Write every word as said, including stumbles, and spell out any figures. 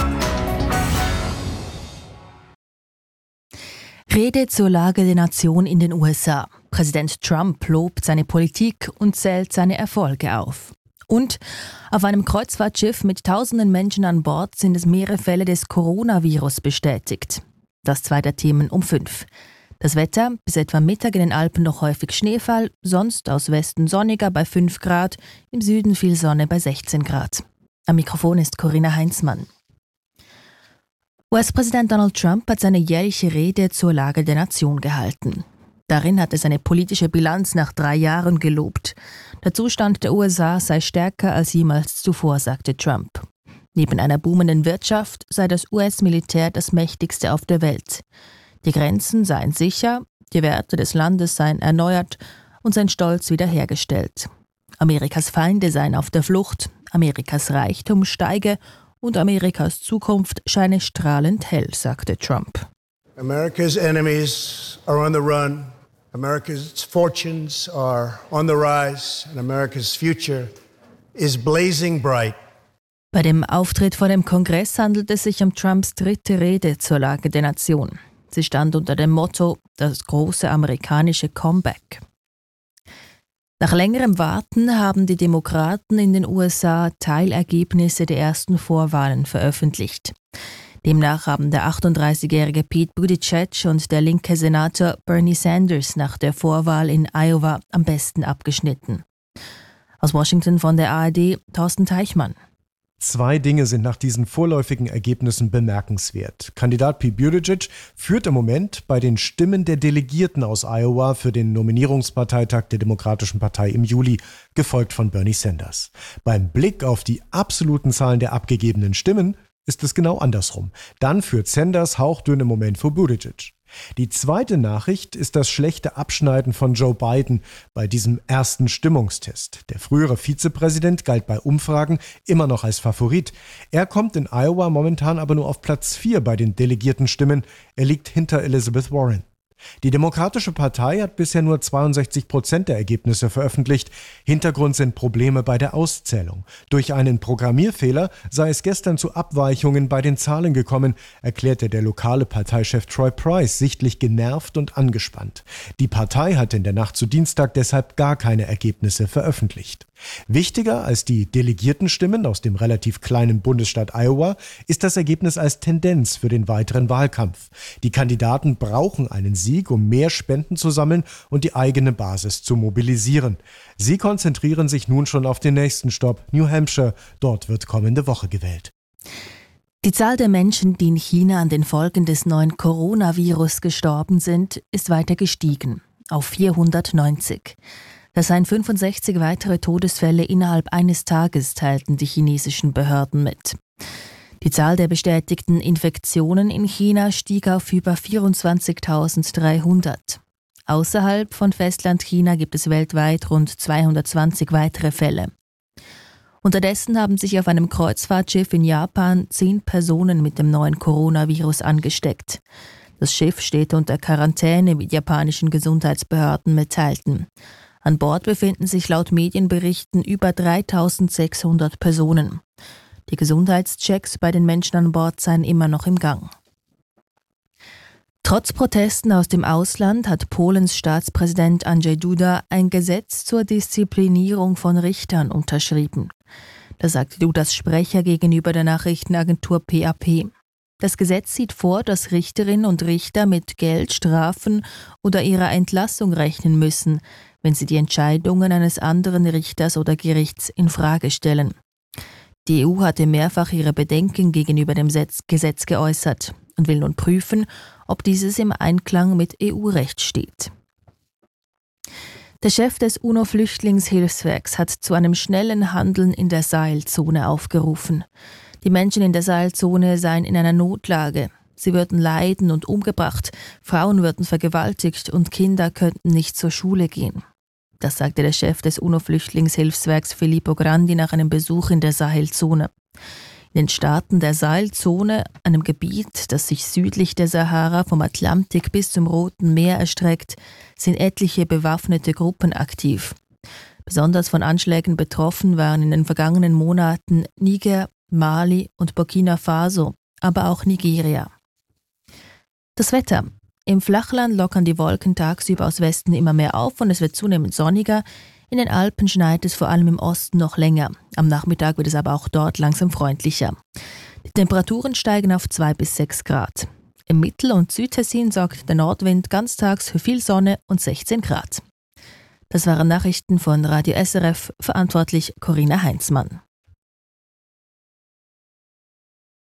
Rede zur Lage der Nation in den U S A. Präsident Trump lobt seine Politik und zählt seine Erfolge auf. Und auf einem Kreuzfahrtschiff mit tausenden Menschen an Bord sind es mehrere Fälle des Coronavirus bestätigt. Das zwei der Themen um fünf. Das Wetter, bis etwa Mittag in den Alpen noch häufig Schneefall, sonst aus Westen sonniger bei fünf Grad, im Süden viel Sonne bei sechzehn Grad. Am Mikrofon ist Corinna Heinzmann. U S-Präsident Donald Trump hat seine jährliche Rede zur Lage der Nation gehalten. Darin hat er seine politische Bilanz nach drei Jahren gelobt. Der Zustand der U S A sei stärker als jemals zuvor, sagte Trump. Neben einer boomenden Wirtschaft sei das U S-Militär das mächtigste auf der Welt. Die Grenzen seien sicher, die Werte des Landes seien erneuert und sein Stolz wiederhergestellt. Amerikas Feinde seien auf der Flucht, Amerikas Reichtum steige und Amerikas Zukunft scheine strahlend hell, sagte Trump. America's enemies are on the run. America's fortunes are on the rise. And America's future is blazing bright. Bei dem Auftritt vor dem Kongress handelt es sich um Trumps dritte Rede zur Lage der Nation. Sie stand unter dem Motto „Das große amerikanische Comeback“. Nach längerem Warten haben die Demokraten in den U S A Teilergebnisse der ersten Vorwahlen veröffentlicht. Demnach haben der achtunddreißigjährige Pete Buttigieg und der linke Senator Bernie Sanders nach der Vorwahl in Iowa am besten abgeschnitten. Aus Washington von der A R D, Thorsten Teichmann. Zwei Dinge sind nach diesen vorläufigen Ergebnissen bemerkenswert. Kandidat Pete Buttigieg führt im Moment bei den Stimmen der Delegierten aus Iowa für den Nominierungsparteitag der Demokratischen Partei im Juli, gefolgt von Bernie Sanders. Beim Blick auf die absoluten Zahlen der abgegebenen Stimmen ist es genau andersrum. Dann führt Sanders hauchdünn im Moment vor Buttigieg. Die zweite Nachricht ist das schlechte Abschneiden von Joe Biden bei diesem ersten Stimmungstest. Der frühere Vizepräsident galt bei Umfragen immer noch als Favorit. Er kommt in Iowa momentan aber nur auf Platz vier bei den delegierten Stimmen. Er liegt hinter Elizabeth Warren. Die Demokratische Partei hat bisher nur zweiundsechzig Prozent der Ergebnisse veröffentlicht. Hintergrund sind Probleme bei der Auszählung. Durch einen Programmierfehler sei es gestern zu Abweichungen bei den Zahlen gekommen, erklärte der lokale Parteichef Troy Price, sichtlich genervt und angespannt. Die Partei hat in der Nacht zu Dienstag deshalb gar keine Ergebnisse veröffentlicht. Wichtiger als die Delegiertenstimmen aus dem relativ kleinen Bundesstaat Iowa ist das Ergebnis als Tendenz für den weiteren Wahlkampf. Die Kandidaten brauchen einen Sieg, um mehr Spenden zu sammeln und die eigene Basis zu mobilisieren. Sie konzentrieren sich nun schon auf den nächsten Stopp, New Hampshire. Dort wird kommende Woche gewählt. Die Zahl der Menschen, die in China an den Folgen des neuen Coronavirus gestorben sind, ist weiter gestiegen, auf vierhundertneunzig. Das seien fünfundsechzig weitere Todesfälle innerhalb eines Tages, teilten die chinesischen Behörden mit. Die Zahl der bestätigten Infektionen in China stieg auf über vierundzwanzigtausenddreihundert. Außerhalb von Festlandchina gibt es weltweit rund zweihundertzwanzig weitere Fälle. Unterdessen haben sich auf einem Kreuzfahrtschiff in Japan zehn Personen mit dem neuen Coronavirus angesteckt. Das Schiff steht unter Quarantäne, wie die japanischen Gesundheitsbehörden mitteilten. An Bord befinden sich laut Medienberichten über dreitausendsechshundert Personen. Die Gesundheitschecks bei den Menschen an Bord seien immer noch im Gang. Trotz Protesten aus dem Ausland hat Polens Staatspräsident Andrzej Duda ein Gesetz zur Disziplinierung von Richtern unterschrieben. Das sagte Dudas Sprecher gegenüber der Nachrichtenagentur P A P. Das Gesetz sieht vor, dass Richterinnen und Richter mit Geld, Strafen oder ihrer Entlassung rechnen müssen, wenn sie die Entscheidungen eines anderen Richters oder Gerichts in Frage stellen. Die E U hatte mehrfach ihre Bedenken gegenüber dem Gesetz geäußert und will nun prüfen, ob dieses im Einklang mit E U-Recht steht. Der Chef des UNO-Flüchtlingshilfswerks hat zu einem schnellen Handeln in der Sahelzone aufgerufen. Die Menschen in der Sahelzone seien in einer Notlage. Sie würden leiden und umgebracht, Frauen würden vergewaltigt und Kinder könnten nicht zur Schule gehen. Das sagte der Chef des UNO-Flüchtlingshilfswerks Filippo Grandi nach einem Besuch in der Sahelzone. In den Staaten der Sahelzone, einem Gebiet, das sich südlich der Sahara vom Atlantik bis zum Roten Meer erstreckt, sind etliche bewaffnete Gruppen aktiv. Besonders von Anschlägen betroffen waren in den vergangenen Monaten Niger, Mali und Burkina Faso, aber auch Nigeria. Das Wetter. Im Flachland lockern die Wolken tagsüber aus Westen immer mehr auf und es wird zunehmend sonniger. In den Alpen schneit es vor allem im Osten noch länger. Am Nachmittag wird es aber auch dort langsam freundlicher. Die Temperaturen steigen auf zwei bis sechs Grad. Im Mittel- und Südtessin sorgt der Nordwind ganztags für viel Sonne und sechzehn Grad. Das waren Nachrichten von Radio S R F, verantwortlich Corinna Heinzmann.